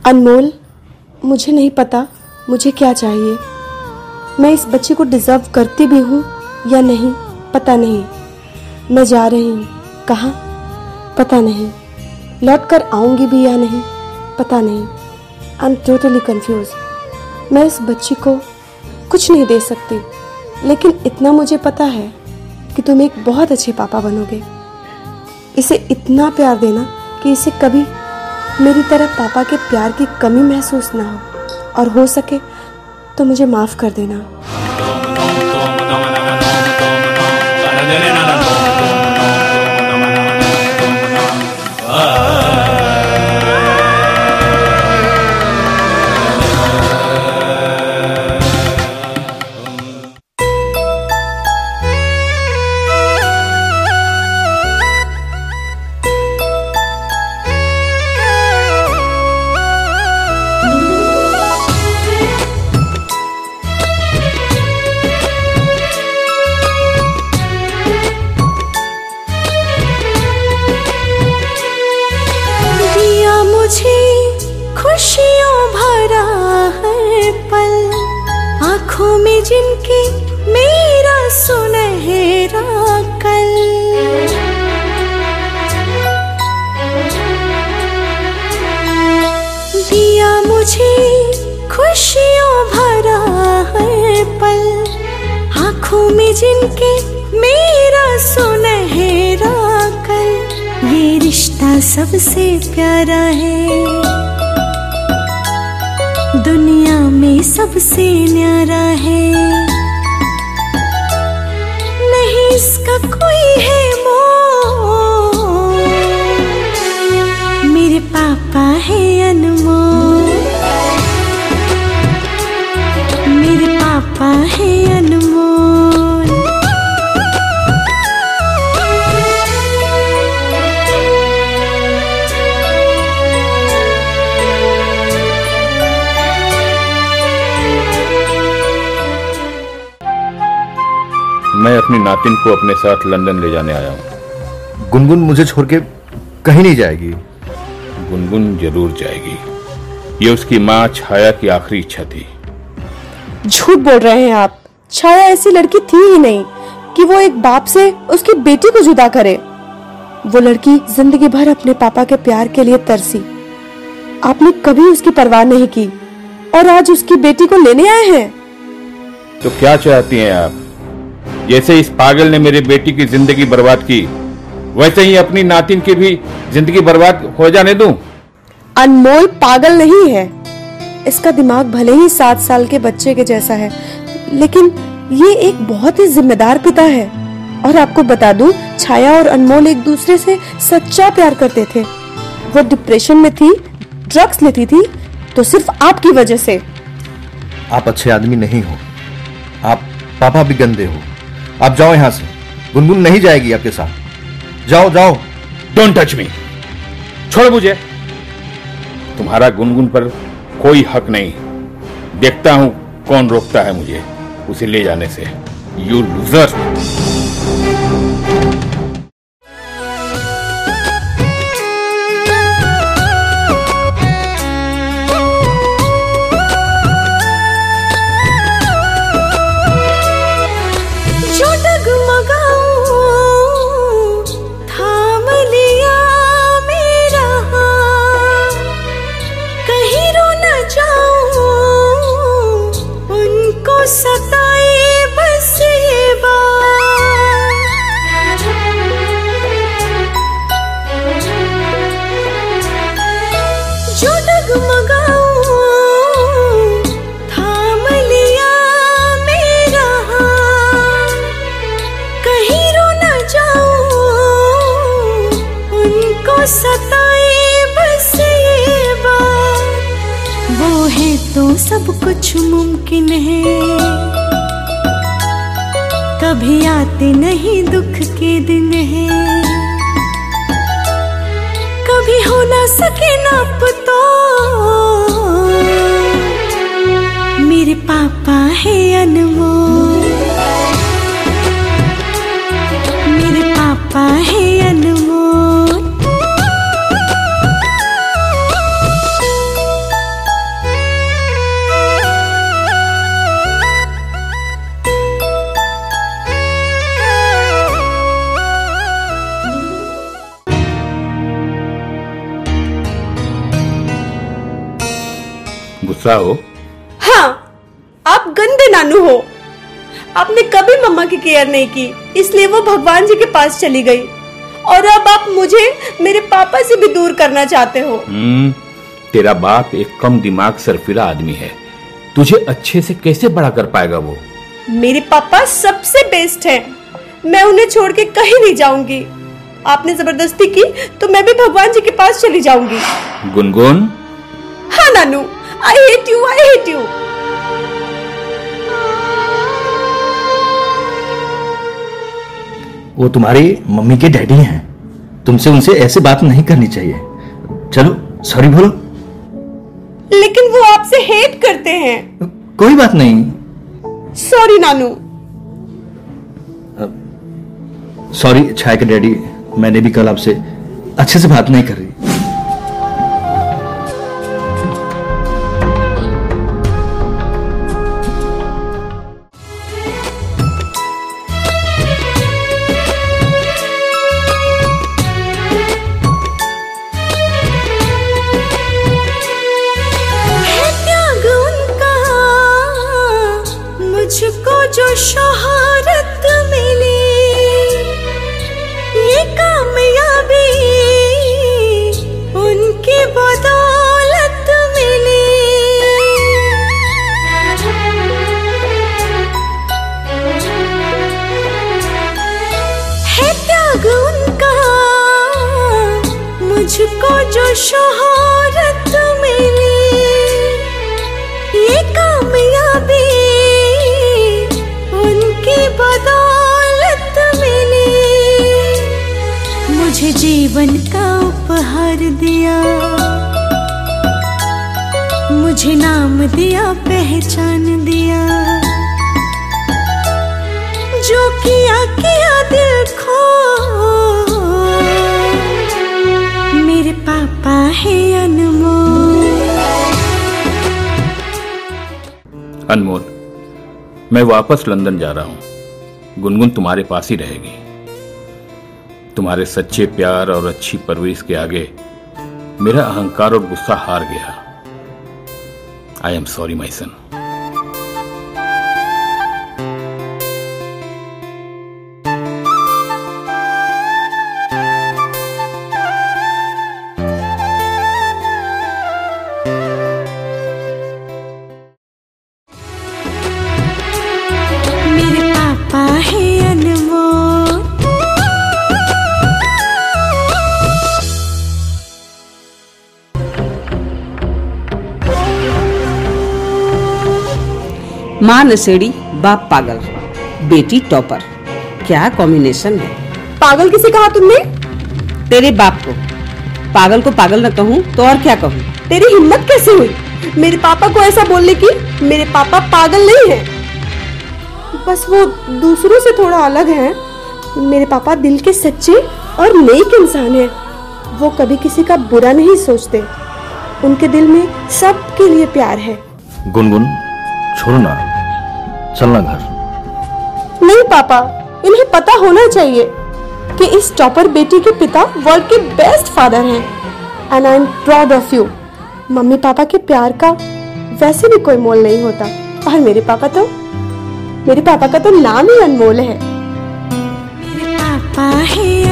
अनमोल, मुझे नहीं पता मुझे क्या चाहिए। मैं इस बच्चे को डिजर्व करती भी हूँ या नहीं पता नहीं। मैं जा रही हूँ, कहाँ पता नहीं। लौट कर आऊँगी भी या नहीं पता नहीं। I am totally confuse. मैं इस बच्ची को कुछ नहीं दे सकती, लेकिन इतना मुझे पता है कि तुम एक बहुत अच्छे पापा बनोगे। इसे इतना प्यार देना कि इसे कभी मेरी तरह पापा के प्यार की कमी महसूस ना हो, और हो सके तो मुझे माफ कर देना। खुशियों भरा है पल, आँखों में जिनके मेरा सुनहरा कल। दिया मुझे खुशियों भरा है पल, आँखों में जिनके मेरा सुनहरा कल। ये रिश्ता सबसे प्यारा है, दुनिया में सबसे न्यारा है। नहीं इसका कोई है मोल, मेरे पापा है अनमोल, मेरे पापा है अनमोल। मैं अपनी नातिन को अपने साथ लंदन ले जाने आया हूँ। गुनगुन मुझे छोड़ के कहीं नहीं जाएगी। गुनगुन जरूर जाएगी, ये उसकी माँ छाया की आखिरी इच्छा थी। झूठ बोल रहे हैं आप। छाया ऐसी लड़की थी ही नहीं कि वो एक बाप से उसकी बेटी को जुदा करे। वो लड़की जिंदगी भर अपने पापा के प्यार के लिए तरसी। आपने कभी उसकी परवाह नहीं की और आज उसकी बेटी को लेने आए हैं। तो क्या चाहती हैं आप? जैसे इस पागल ने मेरी बेटी की जिंदगी बर्बाद की, वैसे ही अपनी नातिन की भी जिंदगी बर्बाद हो जाने दूं? अनमोल पागल नहीं है। इसका दिमाग भले ही 7 साल के बच्चे के जैसा है, लेकिन ये एक बहुत ही जिम्मेदार पिता है। और आपको बता दूं, छाया और अनमोल एक दूसरे से सच्चा प्यार करते थे। वो डिप्रेशन में थी, ड्रग्स लेती थी, तो सिर्फ आपकी वजह से। आप अच्छे आदमी नहीं हो, आप पापा भी गंदे हो। आप जाओ यहां से। गुनगुन नहीं जाएगी आपके साथ। जाओ जाओ। डोंट टच मी, छोड़ मुझे। तुम्हारा गुनगुन पर कोई हक नहीं। देखता हूं कौन रोकता है मुझे उसे ले जाने से। You loser. सताए बस ये बात, जो डगमगाऊं थाम लिया मेरा हाथ, कहीं रो न जाऊं उनको सताए बस ये बात। वो है तो सब कुछ मुमकिन है, कभी आते नहीं दुख के दिन है, कभी हो ना सके ना तो मेरे पापा है अनमोल, मेरे पापा है अनमोल। गुस्सा हो? हाँ, आप गंदे नानू हो। आपने कभी मम्मा की केयर नहीं की, इसलिए वो भगवान जी के पास चली गई, और अब आप मुझे मेरे पापा से भी दूर करना चाहते हो। तेरा बाप एक कम दिमाग सरफिरा आदमी है, तुझे अच्छे से कैसे बड़ा कर पाएगा वो? मेरे पापा सबसे बेस्ट हैं, मैं उन्हें छोड़ के कहीं नहीं जाऊंगी। आपने जबरदस्ती की तो मैं भी भगवान जी के पास चली जाऊंगी। गुनगुन। हाँ नानू, I hate you, I hate you. वो तुम्हारी मम्मी के डैडी हैं, तुमसे उनसे ऐसे बात नहीं करनी चाहिए। चलो सॉरी बोलो। लेकिन वो आपसे हेट करते हैं। कोई बात नहीं। सॉरी नानू। सॉरी छाया के डैडी, मैंने भी कल आपसे अच्छे से बात नहीं कर रही। मुझको जो शोहरत मिली, ये कामयाबी उनकी बदौलत मिली। है त्याग उनका, मुझको जो शोहरत मिली, ये कामयाबी बदौलत मिली। मुझे जीवन का उपहार दिया, मुझे नाम दिया, पहचान दिया। जो किया किया दिल खो, मेरे पापा है अनमोल। अनमोल, मैं वापस लंदन जा रहा हूं। गुनगुन तुम्हारे पास ही रहेगी। तुम्हारे सच्चे प्यार और अच्छी परवरिश के आगे मेरा अहंकार और गुस्सा हार गया। I am sorry my son. माँ नशेड़ी, बाप पागल, बेटी टॉपर, क्या कॉम्बिनेशन है। पागल किसे कहा तुमने? तेरे बाप को। पागल को पागल न कहूँ तो और क्या कहूँ? तेरी हिम्मत कैसे हुई मेरे पापा को ऐसा बोलने की? मेरे पापा पागल नहीं है, बस वो दूसरों से थोड़ा अलग है। मेरे पापा दिल के सच्चे और नेक इंसान हैं। वो कभी किसी का बुरा नहीं सोचते, उनके दिल में सबके लिए प्यार है। गुनगुन छोड़ो ना, चलना घर। नहीं पापा, इन्हें पता होना चाहिए कि इस टॉपर बेटी के पिता वर्ल्ड के बेस्ट फादर हैं, and I am proud of you. Mummy papa के प्यार का वैसे भी कोई मोल नहीं होता, और मेरे पापा का तो नाम ही अनमोल है। मेरे पापा है